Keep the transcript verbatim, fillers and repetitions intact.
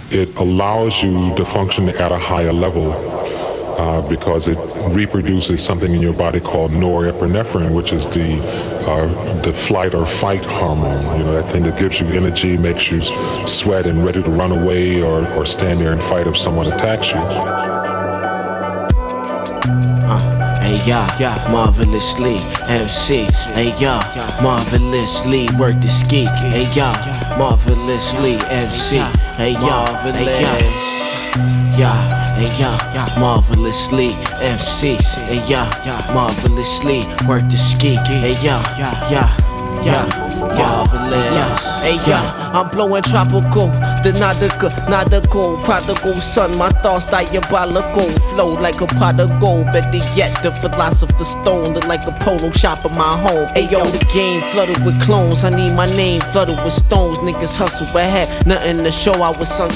it allows you to function at a higher level uh, because it reproduces something in your body called norepinephrine, which is the uh, the flight or fight hormone. You know, that thing that gives you energy, makes you sweat and ready to run away or, or stand there and fight if someone attacks you. Hey ya, yeah, marvelously M C. Hey ya, yeah, marvelously work the ski. Hey ya, yeah, marvelously M C. Hey ya, marvelous. Yeah, hey ya, marvelously M C. Hey ya, marvelously work the ski. Hey ya, yeah, yeah, marvelous. Hey ya, I'm blowing tropical, the nautical, nautical, prodigal son. My thoughts diabolical, flow like a pot of gold. Better yet, the philosopher's stone, look like a polo shop in my home. Ayo, the game flooded with clones. I need my name flooded with stones. Niggas hustle ahead, nothing to show. I was sunk